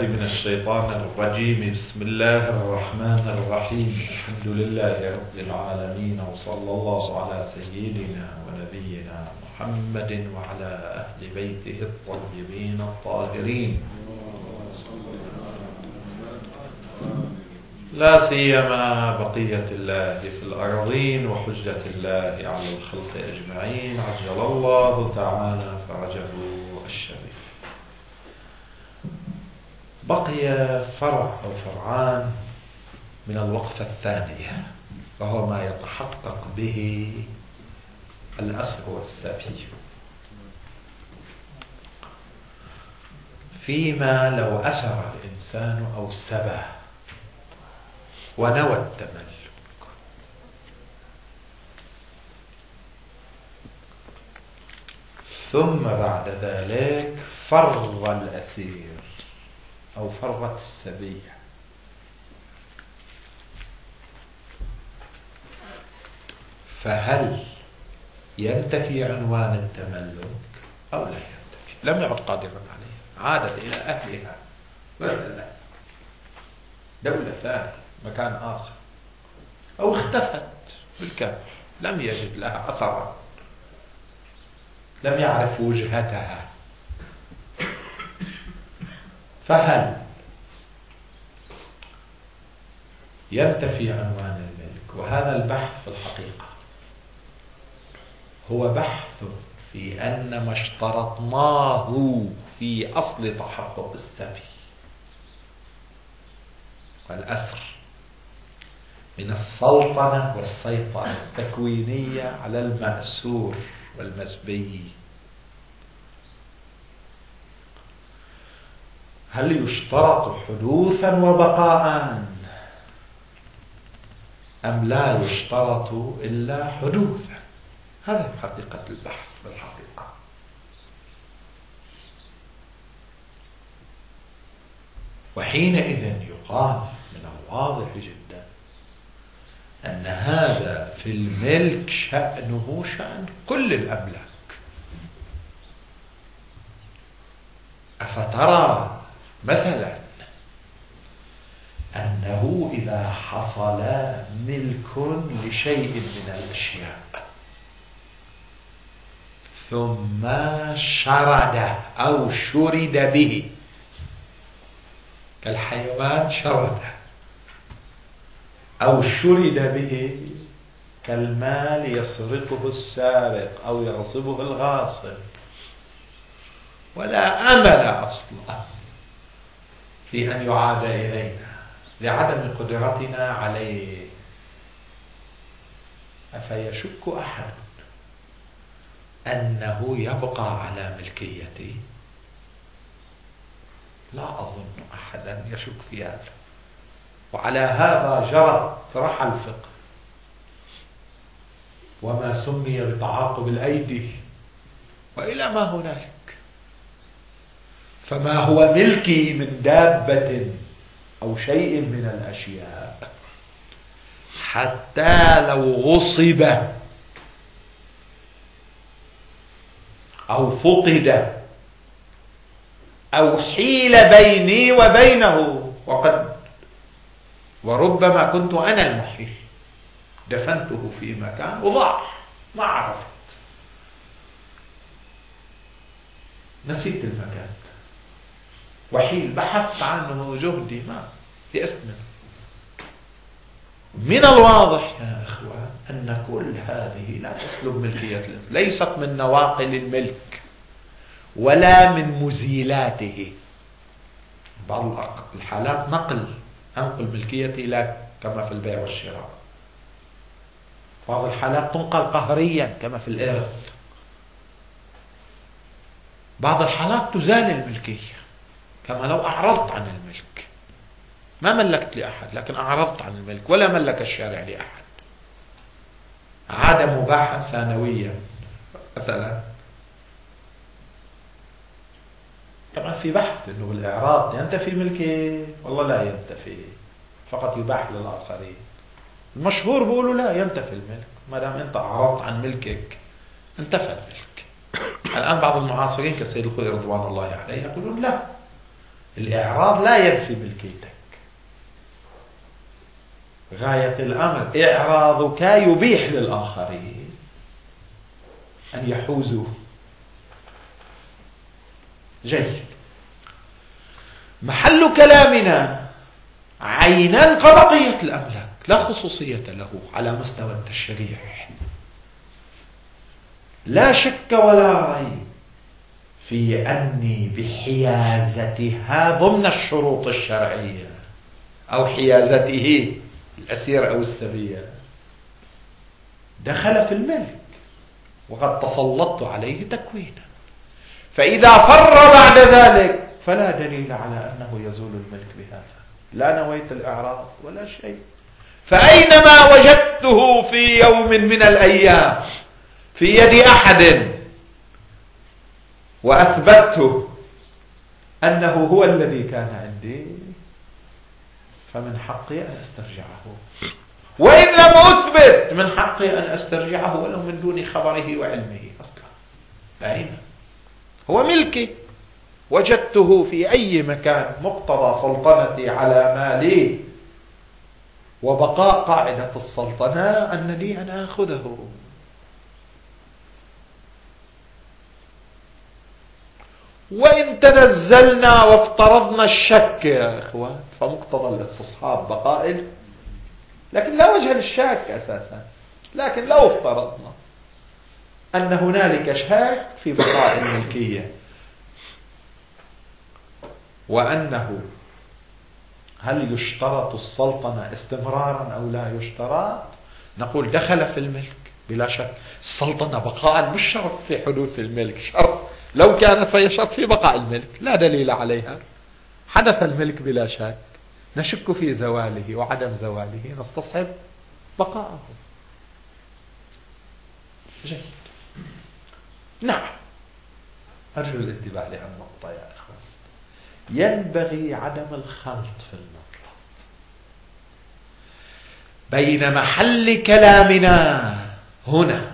من الشيطان الرجيم. بسم الله الرحمن الرحيم. الحمد لله رب العالمين، وصلى الله على سيدنا ونبينا محمد وعلى أهل بيته الطيبين الطاهرين، لا سيما بقية الله في الأرضين وحجة الله على الخلق أجمعين، عجل الله تعالى فرجه الشريف. بقي فرع أو فرعان من الوقفة الثانية، وهو ما يتحقق به الأسر والسبي. فيما لو أسر الإنسان أو سبى ونوى التملك، ثم بعد ذلك فر الأسير أو فرت السبية، فهل ينتفي عنوان التملك أو لا ينتفي؟ لم يعد قادرا عليه، عادت إلى أهلها دولة ثانية، مكان آخر، أو اختفت بالكامل، لم يجد لها أثرا، لم يعرف وجهتها. فهل ينتفي عنوان الملك؟ وهذا البحث في الحقيقة هو بحث في أن ما اشترطناه في أصل تحقق السبي والأسر من السلطنة والسيطرة التكوينية على المأسور والمسبي، هل يشترط حدوثا وبقاء أم لا يشترط إلا حدوثا؟ هذا حقيقة البحث بالحقيقة. وحينئذ يقال من الواضح جدا أن هذا في الملك شأنه شأن كل الأملاك. أفترى مثلا أنه إذا حصل ملك لشيء من الأشياء ثم شرد أو شرد به، كالحيوان شرد، أو شرد به كالمال يسرقه السارق أو يغصبه الغاصب، ولا أمل أصلا في أن يعاد إلينا لعدم قدرتنا عليه، أفيشك أحد أنه يبقى على ملكيته؟ لا أظن أحدا يشك في هذا. وعلى هذا جرت رحى الفقه وما سمي بتعاقب الأيدي وإلى ما هنالك. فما هو ملكي من دابة أو شيء من الأشياء، حتى لو غصب أو فقد أو حيل بيني وبينه، وربما كنت أنا المحيل، دفنته في مكان وضاع، ما عرفت، نسيت المكان، وحيل بحثت عنه جهدي ما يأست منه. من الواضح يا إخوان أن كل هذه لا تسلب ملكية، ليست من نواقل الملك ولا من مزيلاته. بعض الحالات أنقل ملكيتي لك كما في البيع والشراء، بعض الحالات تنقل قهريا كما في الإرث، بعض الحالات تزال الملكية كما لو أعرضت عن الملك، ما ملكت لأحد لكن أعرضت عن الملك، ولا ملك الشارع لأحد، عاد مباحا ثانويا مثلا. طبعا في بحث أنه الإعراض ينتفي ملكه، والله لا ينتفي، فقط يباح للآخرين. المشهور بيقولوا لا ينتفي الملك، ما دام أنت أعرضت عن ملكك انتفى الملك. الآن بعض المعاصرين كالسيد الخوئي رضوان الله عليه يقولون لا، الإعراض لا ينفي ملكيتك، غاية الأمر إعراضك يبيح للآخرين أن يحوزوا. جيد. محل كلامنا عينا كبقية الأملاك لا خصوصية له على مستوى التشريع، لا شك ولا ريب في أني بحيازتها ضمن الشروط الشرعية أو حيازته الأسير أو السبية دخل في الملك وقد تسلطت عليه تكوينا، فإذا فر بعد ذلك فلا دليل على أنه يزول الملك بهذا، لا نويت الإعراض ولا شيء. فأينما وجدته في يوم من الأيام في يد أحد وأثبته أنه هو الذي كان عندي فمن حقي أن أسترجعه، وإن لم أثبت من حقي أن أسترجعه ولو من دون خبره وعلمه أصلا. أين هو ملكي، وجدته في أي مكان، مقتضى سلطنتي على مالي وبقاء قاعدة السلطنة أن لي أن أخذه. وإن تنزلنا وافترضنا الشك يا إخوان فمقتضى الاستصحاب بقائل، لكن لا وجه للشك أساسا، لكن لو افترضنا أن هنالك شك في بقاء الملكية وأنه هل يشترط السلطنة استمرارا أو لا يشترط، نقول دخل في الملك بلا شك. السلطنة بقاء مش شرط في حدوث الملك، شرط لو كانت فهي شرط في بقاء الملك، لا دليل عليها. حدث الملك بلا شك، نشك في زواله وعدم زواله، نستصحب بقاءه. جيد. نعم، أرجو الانتباه للنقطة يا إخوان. ينبغي عدم الخلط في المطلب بين محل كلامنا هنا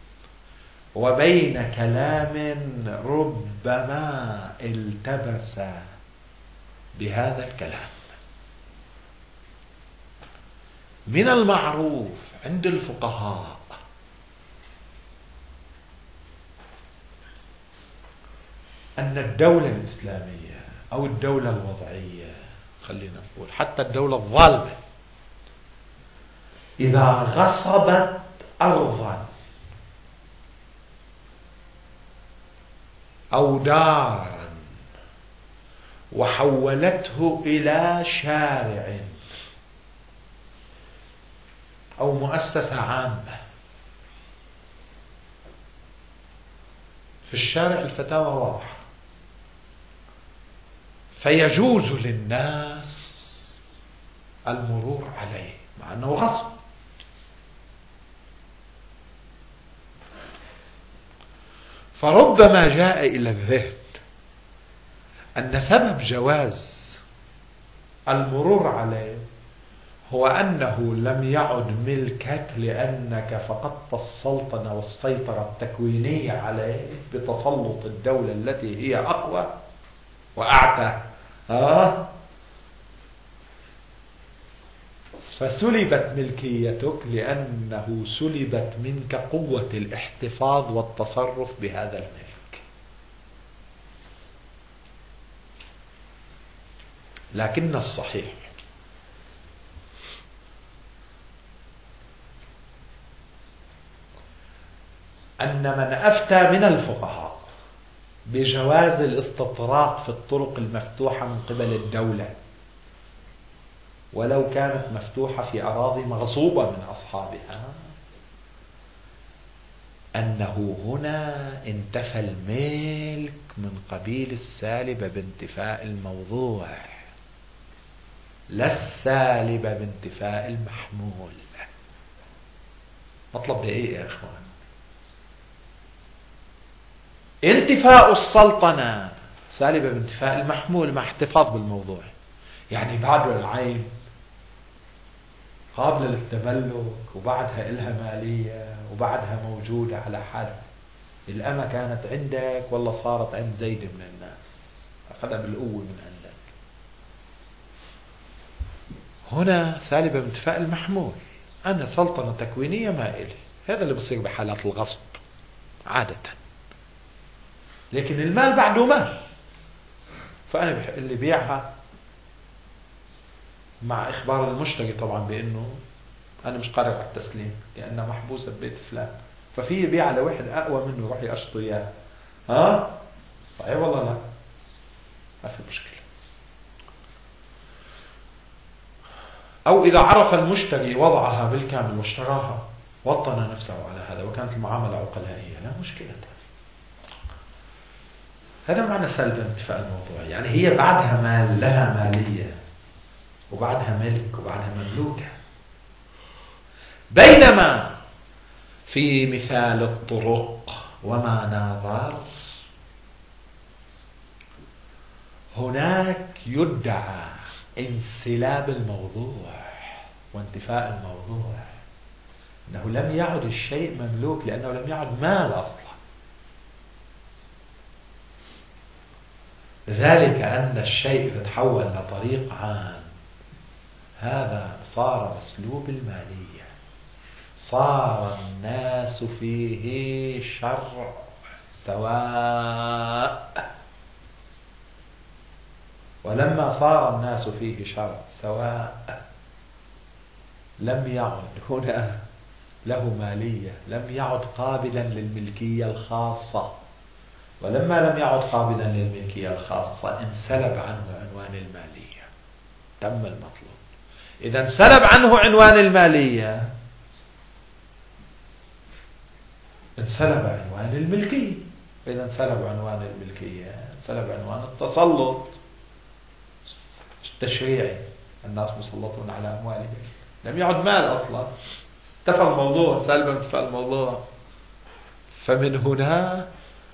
وبين كلام ربما التبس بهذا الكلام. من المعروف عند الفقهاء أن الدولة الإسلامية أو الدولة الوضعية، خلينا نقول حتى الدولة الظالمة، إذا غصبت أرضا أو دارا وحولته إلى شارع أو مؤسسة عامة، في الشارع الفتاوى واضحة، فيجوز للناس المرور عليه مع أنه غصب. فربما جاء إلى الذهن أن سبب جواز المرور عليه هو أنه لم يعد ملكك لأنك فقدت السلطنة والسيطرة التكوينية عليه بتسلط الدولة التي هي أقوى وأعتى، فسلبت ملكيتك لأنه سلبت منك قوة الاحتفاظ والتصرف بهذا الملك. لكن الصحيح أن من أفتى من الفقهاء بجواز الاستطراق في الطرق المفتوحة من قبل الدولة ولو كانت مفتوحة في أراضي مغصوبة من أصحابها، أنه هنا انتفى الملك من قبيل السالب بانتفاء الموضوع، لا السالب بانتفاء المحمول. مطلب دقيق يا إخوان. انتفاء السلطنة سالبة بانتفاء المحمول مع احتفاظ بالموضوع، يعني بعد العين قابلة للتملك وبعدها إلها مالية وبعدها موجودة على حد. الأمة كانت عندك ولا صارت عند زيد من الناس، أخذها بالقوة من عندك، هنا سالبة من اتفاق المحمول. أنا سلطنة تكوينية ما إلي، هذا اللي بصير بحالات الغصب عادة، لكن المال بعده مال، فأنا اللي بيعها مع إخبار المشتري طبعا بأنه أنا مش قادر على التسليم لأنها محبوسة ببيت فلان، ففي يبيع لواحد أقوى منه يروح يشتري إياه. ها صحيح والله؟ لا ما في مشكلة. أو إذا عرف المشتري وضعها بالكامل واشتراها وطن نفسه على هذا وكانت المعاملة عقلائية، لا مشكلة. هذا معنى سلب انتفاء الموضوع، يعني هي بعدها مال، لها مالية وبعدها ملك وبعدها مملوكة. بينما في مثال الطرق وما ناظر هناك يدعى انسلاب الموضوع وانتفاء الموضوع، أنه لم يعد الشيء مملوك لأنه لم يعد مال أصلا، ذلك أن الشيء إذا تحول لطريق عام هذا صار مسلوب المالية، صار الناس فيه شرع سواء. ولما صار الناس فيه شرع سواء لم يعد هنا له مالية، لم يعد قابلا للملكية الخاصة، ولما لم يعد قابلا للملكية الخاصة انسلب عنه عنوان المالية، تم المطلوب. إذا انسلب عنه عنوان المالية انسلب عنوان الملكية، إذا انسلب عنوان الملكية انسلب عنوان التسلط التشريعي، الناس مسلطون على أموالهم، لم يعد مال أصلا، انتفى الموضوع، سلبا انتفى الموضوع. فمن هنا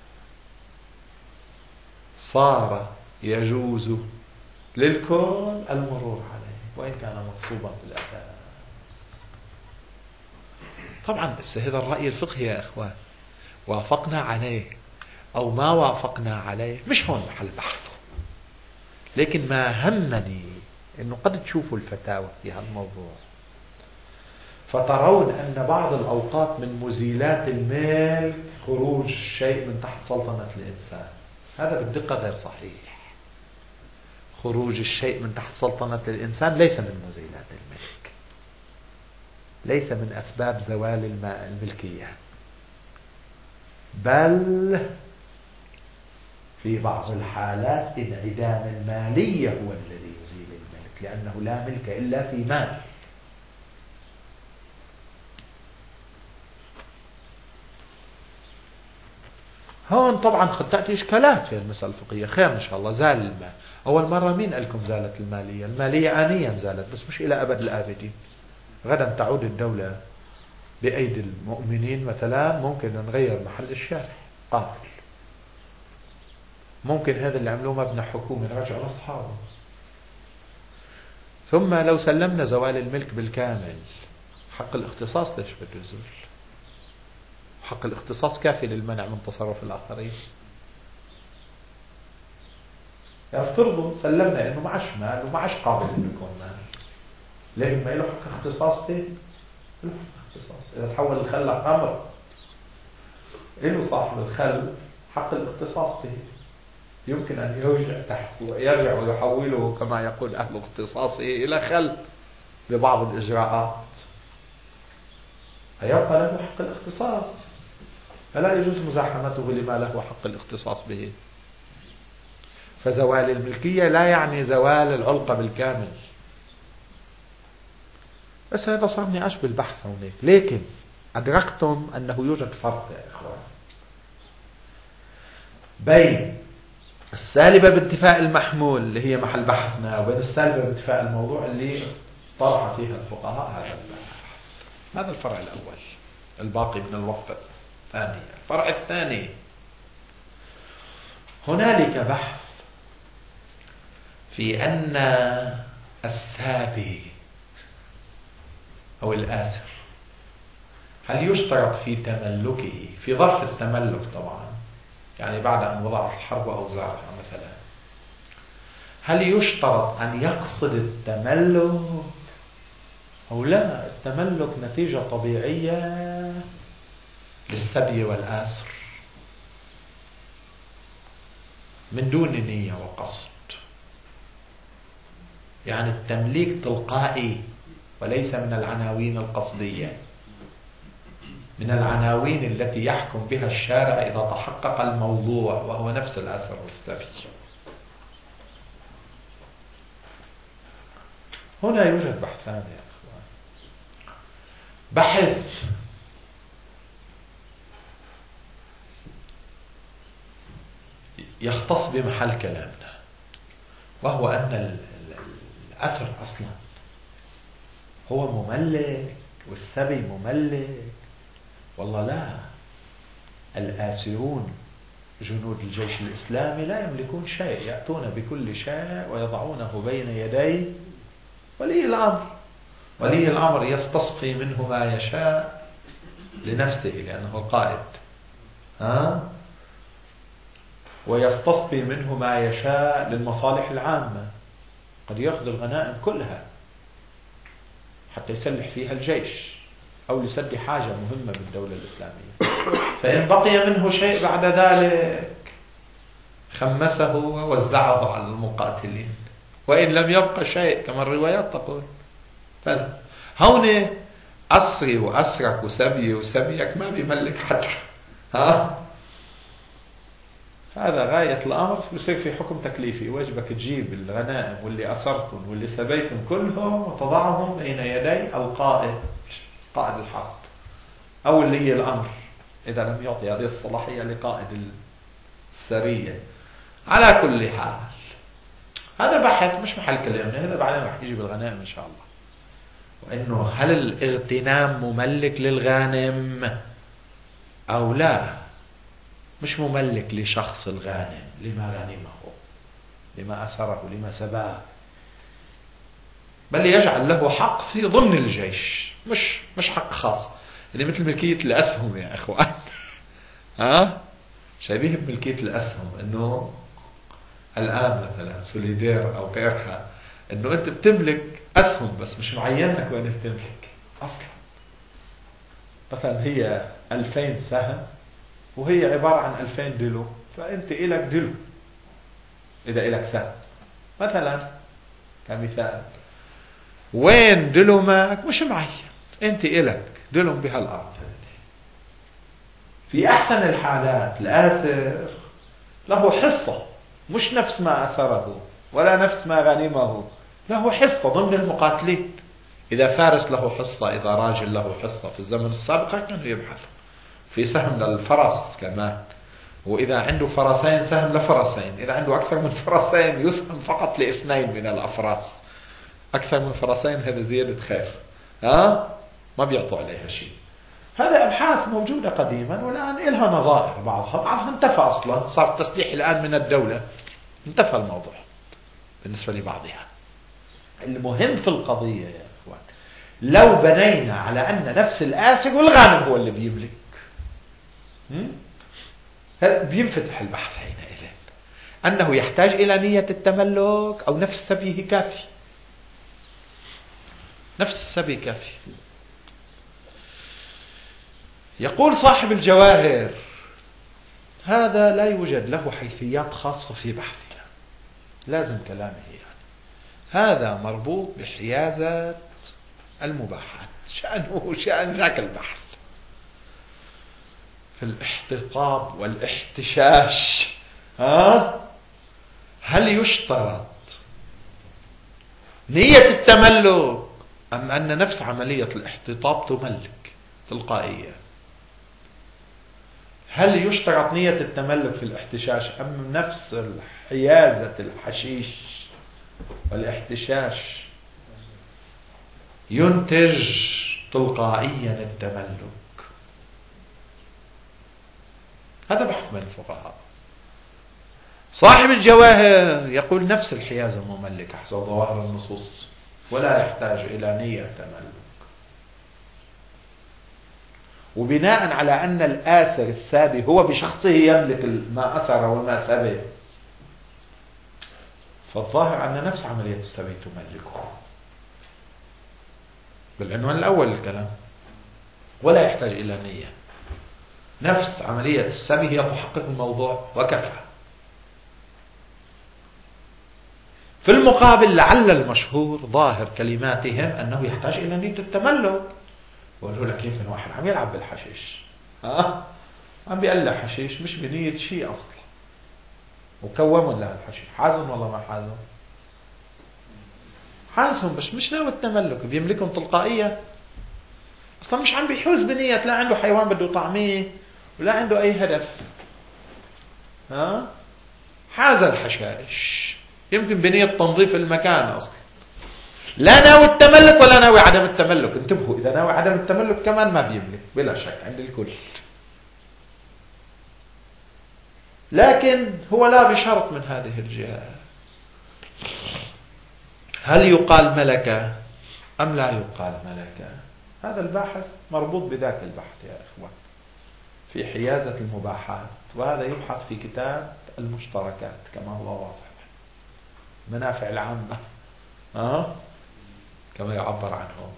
صار يجوز للكل المرور عليه وإن كان مغصوبا في الأساس. طبعا بس هذا الرأي الفقهي يا إخوان وافقنا عليه أو ما وافقنا عليه مش هون محل بحثه، لكن ما همني أنه قد تشوفوا الفتاوى في هذا الموضوع فترون أن بعض الأوقات من مزيلات الملك خروج شيء من تحت سلطنة الإنسان، هذا بالدقة غير صحيح. خروج الشيء من تحت سلطنة الإنسان ليس من مزيلات الملك، ليس من أسباب زوال الملكية، بل في بعض الحالات انعدام المالية هو الذي يزيل الملك، لأنه لا ملك إلا في مال. هون طبعا قد تأتي إشكالات في المسألة الفقهية، خير إن شاء الله. زال المال أول مرة، مين قال لكم زالت المالية؟ المالية آنيا زالت بس مش إلى أبد الآبدين. غدا تعود الدولة بأيدي المؤمنين مثلا، ممكن نغير محل الشارع قابل، ممكن هذا اللي عملوه مبنى حكومي نرجع لأصحابه. ثم لو سلمنا زوال الملك بالكامل، حق الاختصاص ليش بده يزول؟ حق الاختصاص كافي للمنع من تصرف الآخرين. يعني افترضوا سلمنا انه معش مال ومعش قابل انه يكون مال، لكن ما له حق اختصاص به، له حق اختصاص. اذا تحول الخل لخمر له صاحب الخل حق الاختصاص به، يمكن ان يرجع ويحوله كما يقول اهل اختصاصه الى خل ببعض الاجراءات، فيبقى له حق الاختصاص، فلا يجوز مزاحمته لما له حق الاختصاص به. فزوال الملكية لا يعني زوال العلقة بالكامل. بس هذا صار نقاش بالبحث هونيك، لكن أدركتم أنه يوجد فرق يا إخوان بين السالبة بانتفاء المحمول اللي هي محل بحثنا وبين السالبة بانتفاء الموضوع اللي طرح فيها الفقهاء هذا البحث. هذا الفرع الأول، الباقي من الوقفة الثانية. الفرع الثاني، هنالك بحث في أن السابي أو الآسر هل يشترط في تملكه في ظرف التملك طبعا، يعني بعد أن وضعت الحرب أوزارها مثلا، هل يشترط أن يقصد التملك أو لا، التملك نتيجة طبيعية للسبي والآسر من دون نية وقصد. يعني التمليك تلقائي وليس من العناوين القصدية، من العناوين التي يحكم بها الشارع إذا تحقق الموضوع، وهو نفس الأسر والسبي. هنا يوجد بحثان يا أخوان. بحث يختص بمحل كلامنا، وهو أن الأسر أصلا هو مملك والسبي مملك. والله لا، الآسرون جنود الجيش الإسلامي لا يملكون شيء، يأتون بكل شيء ويضعونه بين يدي ولي الأمر. ولي الأمر يستصفي منه ما يشاء لنفسه لأنه القائد، ويستصفي منه ما يشاء للمصالح العامة. قد يأخذ الغنائم كلها حتى يسلح فيها الجيش أو لسد حاجة مهمة بالدولة الإسلامية. فإن بقي منه شيء بعد ذلك خمسه ووزعه على المقاتلين، وإن لم يبقى شيء كما الروايات تقول. فلا هون أسري وأسرك وسبي وسبيك ما بيملك حدا. هذا غاية الأمر. بصير في حكم تكليفي، واجبك تجيب الغنائم واللي أسرتم واللي سبيتم كلهم وتضعهم بين يدي القائد، قائد الحرب أو اللي هي الأمر، إذا لم يعطي هذه الصلاحية لقائد السرية. على كل حال هذا بحث مش محل كلامنا، هذا بعدين رح يجي بالغنائم إن شاء الله. وإنه هل الاغتنام مملك للغانم أو لا؟ مش مملك لشخص الغانم، لما غنمه، لما أسره، لما سباه، بل يجعل له حق في ضمن الجيش، مش حق خاص. اللي مثل ملكية الأسهم يا أخوان. شبيه بملكية الأسهم، إنه الآن مثلا سوليدير أو غيرها، إنه أنت بتملك أسهم بس مش معين لك وين بتملك أصلا. مثلا هي 2000 سهم وهي عبارة عن 2000 دلو، فأنت إلك دلو إذا إلك سهم مثلا كمثال. وين دلومك مش معين، أنت إلك دلوم بهالأرض. في أحسن الحالات الآسر له حصة، مش نفس ما أسره ولا نفس ما غنمه، له حصة ضمن المقاتلين. إذا فارس له حصة، إذا راجل له حصة. في الزمن السابق كانوا يبحثوا في سهم للفرس كمان، وإذا عنده فرسين سهم لفرسين، إذا عنده أكثر من فرسين يسهم فقط لاثنين من الأفراس. أكثر من فرسين هذا زيادة خير، ما بيعطوا عليها شيء. هذا أبحاث موجودة قديما والآن إلها نظائر، بعضها انتفى أصلا، صار التسليح الآن من الدولة، انتفى الموضوع بالنسبة لبعضها. المهم في القضية يا أخوان، لو بنينا على أن نفس الآسر والغانم هو اللي بيملك، بينفتح البحث حينئذ أنه يحتاج إلى نية التملك أو نفس سبيه كافي. نفس السبي كافي. يقول صاحب الجواهر: هذا لا يوجد له حيثيات خاصة في بحثنا، لازم كلامه يعني. هذا مربوط بحيازة المباحات، شأنه شأن ذاك البحث في الاحتطاب والاحتشاش. هل يشترط نية التملك أم أن نفس عملية الاحتطاب تملك تلقائيا؟ هل يشترط نية التملك في الاحتشاش أم نفس حيازة الحشيش والاحتشاش ينتج تلقائيا التملك؟ هذا بحث من الفقهاء. صاحب الجواهر يقول نفس الحيازة مملكة حسب ظواهر النصوص، ولا يحتاج إلى نية تملك. وبناء على أن الآسر السابي هو بشخصه يملك ما أسر وما سبي، فالظاهر أن نفس عملية السبي تملكه. بالعنوان الأول الكلام، ولا يحتاج إلى نية. نفس عملية السبي هي تحقق الموضوع وكفى. في المقابل لعل المشهور ظاهر كلماتهم أنه يحتاج إلى نية التملك. وقالوا لك يمكن واحد عم يلعب بالحشيش، عم بيقلع حشيش مش بنية شيء أصلا، وكوموا له الحشيش. حازم والله ما حازم، حازم بس مش ناوي التملك، بيملكهم تلقائيا أصلا، مش عم بيحوز بنية، لا عنده حيوان بده طعميه ولا عنده أي هدف. حاز الحشائش يمكن بنية تنظيف المكان أصلا، لا ناوي التملك ولا ناوي عدم التملك. انتبهوا، إذا ناوي عدم التملك كمان ما بيملك بلا شك عند الكل، لكن هو لا بشرط من هذه الجهة. هل يقال ملكة أم لا يقال ملكة؟ هذا الباحث مربوط بذاك البحث يا إخوان في حيازة المباحات، وهذا يبحث في كتاب المشتركات كما هو واضح، منافع العامة كما يعبر عنه.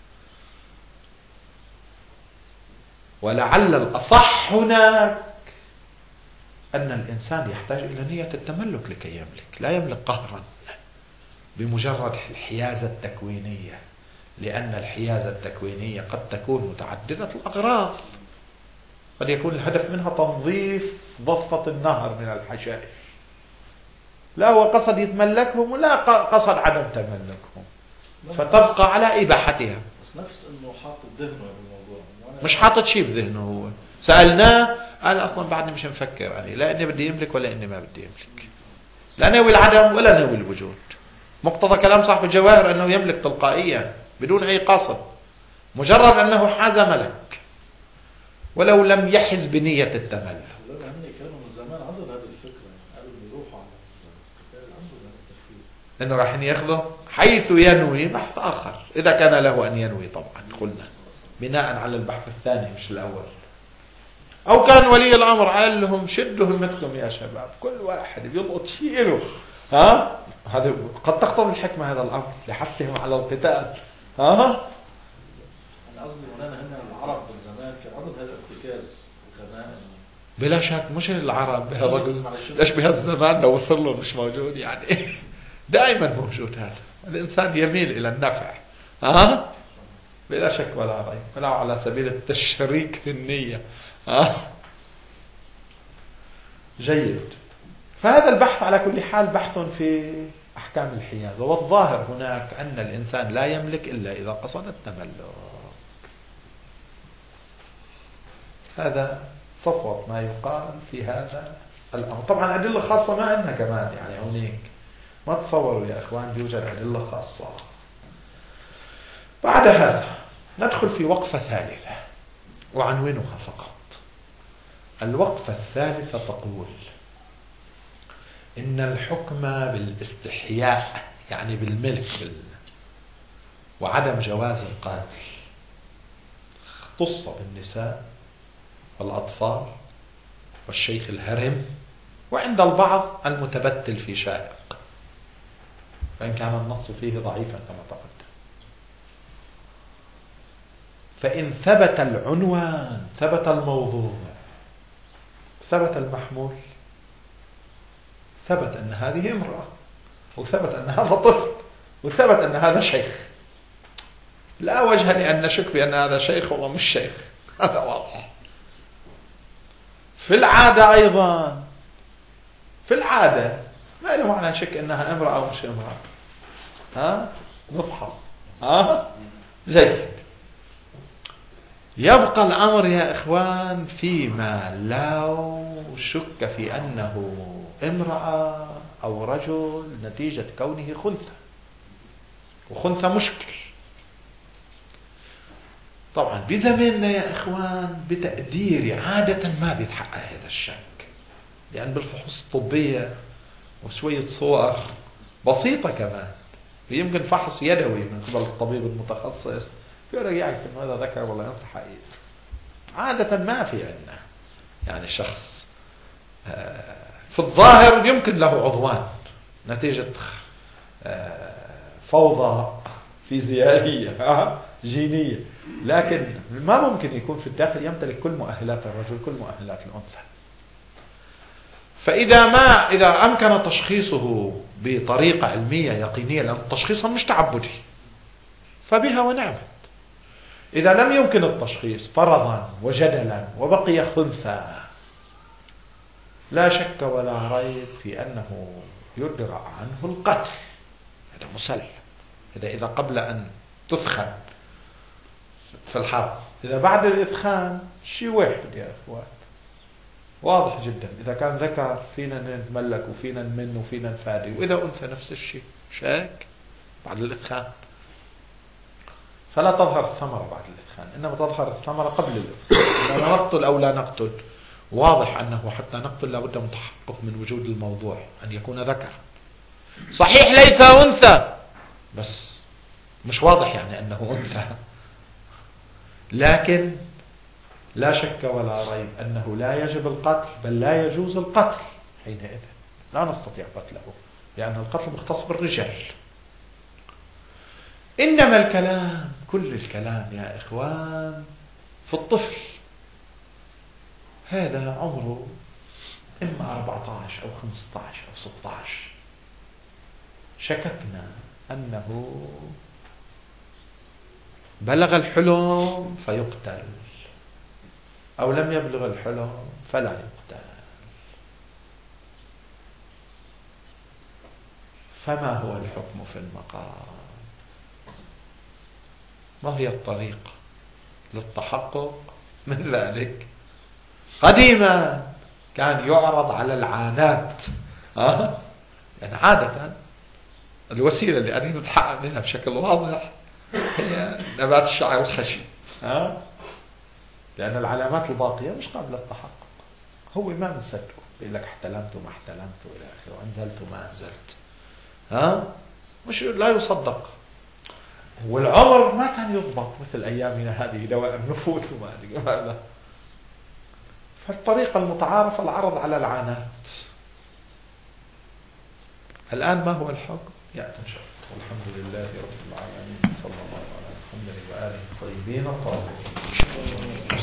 ولعل الأصح هناك أن الإنسان يحتاج إلى نية التملك لكي يملك، لا يملك قهرا بمجرد الحيازة التكوينية، لأن الحيازة التكوينية قد تكون متعددة الأغراض، قد يكون الهدف منها تنظيف ضفة النهر من الحشائش، لا هو قصد يتملكهم ولا قصد عدم تملكهم، فتبقى على إباحتها. بس نفس أنه حاطط ذهنه بالموضوع، مش حاطط شيء بذهنه. هو سألناه قال أصلا بعدني مش مفكر يعني، لا إني بدي يملك ولا إني ما بدي يملك، لا ناوي العدم ولا ناوي الوجود. مقتضى كلام صاحب الجواهر أنه يملك تلقائيا بدون أي قصد، مجرد أنه حاز ملك ولو لم يحز بنية التملك. كانوا من زمان عندهم هذه الفكرة، قالوا يروحوا على عندهم هذا التفكير، إنه راح ياخذه حيث ينوي بحث آخر، إذا كان له أن ينوي طبعا، قلنا بناء على البحث الثاني مش الأول. أو كان ولي الأمر قال لهم شدوا همتكم يا شباب، كل واحد بيلقط شيء له، هذا قد تقتضي الحكمة هذا الأمر لحثهم على القتال. أنا قصدي هنا العرب بالزمان كان عندهم هذا الارتكاز وكمان بلا شك، مش العرب بهالرجل ليش بهالزمان لو وصل له مش موجود يعني دائما موجود هذا، الإنسان يميل إلى النفع بلا شك ولا ريب، ولا على سبيل التشريك في النية. جيد. فهذا البحث على كل حال بحث في أحكام الحيازة، والظاهر هناك أن الإنسان لا يملك إلا إذا قصد التملك. هذا صفوة ما يقال في هذا الأمر. طبعا أدلة خاصة ما عندنا كمان يعني هونيك، ما تصوروا يا إخوان يوجد أدلة خاصة. بعد هذا ندخل في وقفة ثالثة وعنوانها فقط. الوقفة الثالثة تقول إن الحكم بالاستحياء يعني بالملك وعدم جواز القتل اختص بالنساء والأطفال والشيخ الهرم، وعند البعض المتبتل في شائق، فإن كان النص فيه ضعيفا كما تقدم. فإن ثبت العنوان ثبت الموضوع ثبت المحمول، ثبت أن هذه امرأة، وثبت أن هذا طفل، وثبت أن هذا شيخ، لا وجه لأن نشك بأن هذا شيخ والله مش شيخ، هذا واضح. في العادة أيضا، في العادة ما له معنى نشك أنها امرأة أو مش امرأة، نفحص. جيد. يبقى الأمر يا إخوان فيما لو شك في أنه امرأة أو رجل نتيجة كونه خنثى، وخنثى مشكل. طبعا بزماننا يا إخوان بتقديري عادة ما بيتحقق هذا الشك، لأن بالفحوص الطبية وشوية صور بسيطة كمان، يمكن فحص يدوي من قبل الطبيب المتخصص يقدر يعرف أن هذا ذكر ولا أنثى حقيقي. عادة ما في عندنا يعني شخص في الظاهر يمكن له عضوان نتيجة فوضى فيزيائية جينية، لكن ما ممكن يكون في الداخل يمتلك كل مؤهلات الرجل كل مؤهلات الأنثى. إذا أمكن تشخيصه بطريقة علمية يقينية، لأن التشخيص مش تعبدي، فبها ونعمت. إذا لم يمكن التشخيص فرضا وجدلا وبقي خنثى، لا شك ولا ريب في أنه يدرأ عنه القتل. هذا مسلم. إذا قبل أن تثخن في الحرب، إذا بعد الإثخان شيء واحد يا أخوات، واضح جدا. إذا كان ذكر فينا نتملك وفينا نمن وفينا نفادي، وإذا أنثى نفس الشيء شاك بعد الإثخان. فلا تظهر الثمرة بعد الإثخان، إنما تظهر الثمرة قبل الإثخان. لا نقتل أو لا نقتل، واضح أنه حتى نقتل لابد من تحقق من وجود الموضوع، أن يكون ذكر. صحيح ليس أنثى، بس مش واضح يعني أنه أنثى. لكن لا شك ولا ريب أنه لا يجب القتل، بل لا يجوز القتل. حينئذ لا نستطيع قتله، لأن القتل مختص بالرجال. إنما الكلام، كل الكلام يا إخوان، في الطفل. هذا عمره إما 14 أو 15 أو 16، شككنا أنه بلغ الحلم فيقتل، أو لم يبلغ الحلم فلا يقتل. فما هو الحكم في المقام؟ ما هي الطريقة للتحقق من ذلك؟ قديما كان يعرض على العانات، يعني عادة الوسيلة اللي أريد أتحقق منها بشكل واضح هي نبات الشعر الخشن، لأن العلامات الباقية مش قابلة للتحقق. هو ما بنصدقه، يقول لك احتلمت وما احتلمت إلى آخره، وأنزلت وما أنزلت، مش لا يصدق. والعمر ما كان يضبط مثل أيامنا هذه، دوائر نفوس وما أدري ماذا. فالطريقة المتعارفة العرض على العانات. الآن ما هو الحكم؟ يأتي إن شاء الله. والحمد لله رب العالمين، صلى الله على محمد وآله الطيبين الطاهرين.